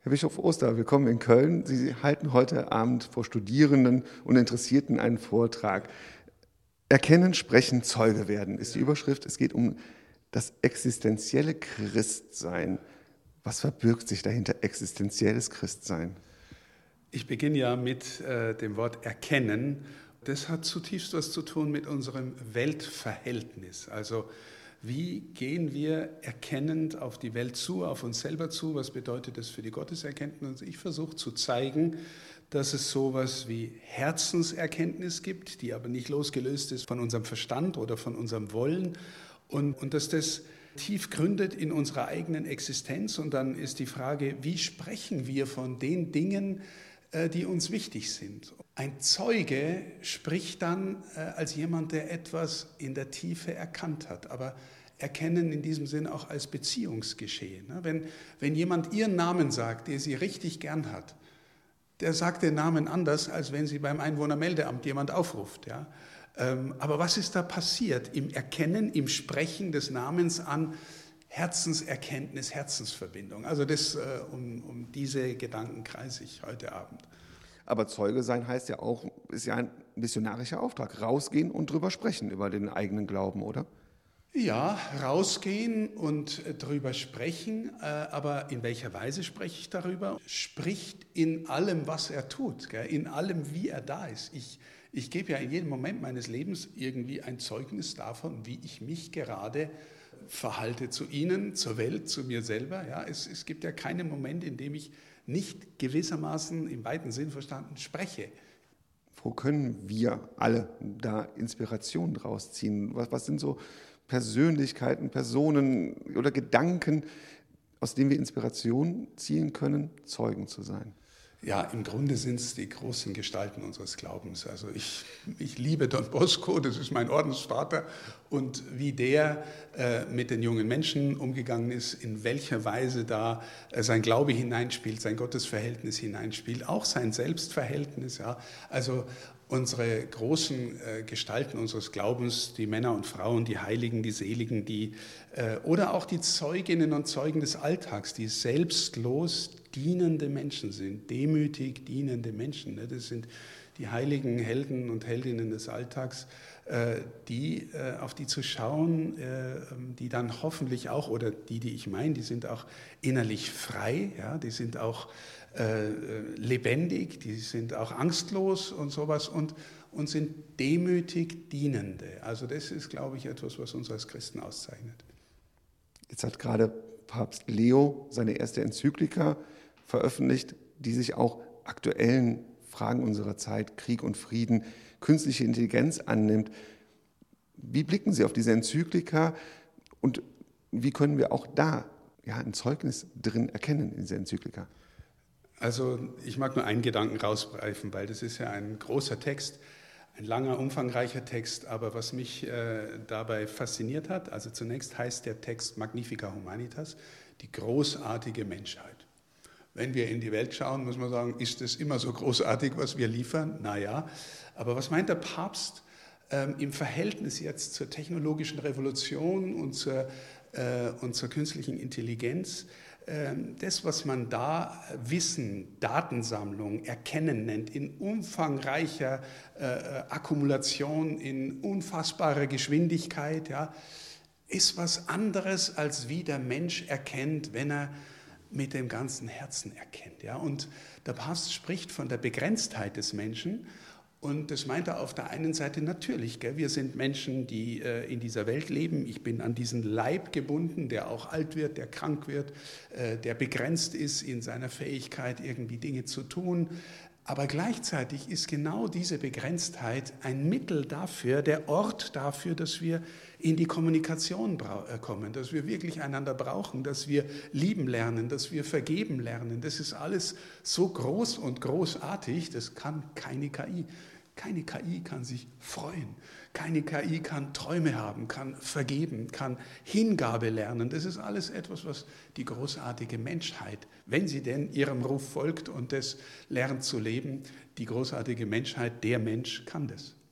Herr Bischof Oster, willkommen in Köln. Sie halten heute Abend vor Studierenden und Interessierten einen Vortrag. Erkennen, sprechen, Zeuge werden ist die Überschrift. Es geht um das existenzielle Christsein. Was verbirgt sich dahinter, existenzielles Christsein? Ich beginne ja mit dem Wort erkennen. Das hat zutiefst was zu tun mit unserem Weltverhältnis. Also wie gehen wir erkennend auf die Welt zu, auf uns selber zu? Was bedeutet das für die Gotteserkenntnis? Ich versuche zu zeigen, dass es sowas wie Herzenserkenntnis gibt, die aber nicht losgelöst ist von unserem Verstand oder von unserem Wollen und dass das tief gründet in unserer eigenen Existenz. Und dann ist die Frage, wie sprechen wir von den Dingen, die uns wichtig sind. Ein Zeuge spricht dann als jemand, der etwas in der Tiefe erkannt hat, aber erkennen in diesem Sinn auch als Beziehungsgeschehen. Wenn jemand ihren Namen sagt, den sie richtig gern hat, der sagt den Namen anders, als wenn sie beim Einwohnermeldeamt jemand aufruft. Ja? Aber was ist da passiert im Erkennen, im Sprechen des Namens an Herzenserkenntnis, Herzensverbindung? Also um diese Gedanken kreise ich heute Abend. Aber Zeuge sein heißt ja auch, ist ja ein missionarischer Auftrag, rausgehen und drüber sprechen, über den eigenen Glauben, oder? Ja, rausgehen und drüber sprechen, aber in welcher Weise spreche ich darüber? Spricht in allem, was er tut, in allem, wie er da ist. Ich gebe ja in jedem Moment meines Lebens irgendwie ein Zeugnis davon, wie ich mich gerade verhalte zu Ihnen, zur Welt, zu mir selber. Ja, es gibt ja keinen Moment, in dem ich nicht gewissermaßen im weiten Sinn verstanden spreche. Wo können wir alle da Inspiration draus ziehen? Was sind so Persönlichkeiten, Personen oder Gedanken, aus denen wir Inspiration ziehen können, Zeugen zu sein? Ja, im Grunde sind es die großen Gestalten unseres Glaubens. Also ich liebe Don Bosco, das ist mein Ordensvater, und wie der mit den jungen Menschen umgegangen ist, in welcher Weise da sein Glaube hineinspielt, sein Gottesverhältnis hineinspielt, auch sein Selbstverhältnis. Ja. Also unsere großen Gestalten unseres Glaubens, die Männer und Frauen, die Heiligen, die Seligen, oder auch die Zeuginnen und Zeugen des Alltags, die selbstlos dienende Menschen sind, demütig dienende Menschen. Das sind die heiligen Helden und Heldinnen des Alltags, auf die zu schauen, die dann hoffentlich auch, oder die ich meine, die sind auch innerlich frei, ja, die sind auch lebendig, die sind auch angstlos und sowas und sind demütig Dienende. Also das ist, glaube ich, etwas, was uns als Christen auszeichnet. Jetzt hat gerade Papst Leo seine erste Enzyklika veröffentlicht, die sich auch aktuellen Fragen unserer Zeit, Krieg und Frieden, künstliche Intelligenz annimmt. Wie blicken Sie auf diese Enzyklika und wie können wir auch da ein Zeugnis drin erkennen in dieser Enzyklika? Also ich mag nur einen Gedanken rausgreifen, weil das ist ja ein großer Text, ein langer, umfangreicher Text, aber was mich dabei fasziniert hat, also zunächst heißt der Text Magnifica Humanitas, die großartige Menschheit. Wenn wir in die Welt schauen, muss man sagen, ist es immer so großartig, was wir liefern? Naja, aber was meint der Papst im Verhältnis jetzt zur technologischen Revolution und zur künstlichen Intelligenz? Das, was man da Wissen, Datensammlung, Erkennen nennt, in umfangreicher Akkumulation, in unfassbarer Geschwindigkeit, ja, ist was anderes, als wie der Mensch erkennt, wenn er mit dem ganzen Herzen erkennt. Ja? Und der Papst spricht von der Begrenztheit des Menschen und das meint er auf der einen Seite natürlich. Gell? Wir sind Menschen, die in dieser Welt leben. Ich bin an diesen Leib gebunden, der auch alt wird, der krank wird, der begrenzt ist in seiner Fähigkeit, irgendwie Dinge zu tun. Aber gleichzeitig ist genau diese Begrenztheit ein Mittel dafür, der Ort dafür, dass wir in die Kommunikation kommen, dass wir wirklich einander brauchen, dass wir lieben lernen, dass wir vergeben lernen. Das ist alles so groß und großartig, das kann keine KI. Keine KI kann sich freuen. Keine KI kann Träume haben, kann vergeben, kann Hingabe lernen. Das ist alles etwas, was die großartige Menschheit, wenn sie denn ihrem Ruf folgt und das lernt zu leben, die großartige Menschheit, der Mensch kann das.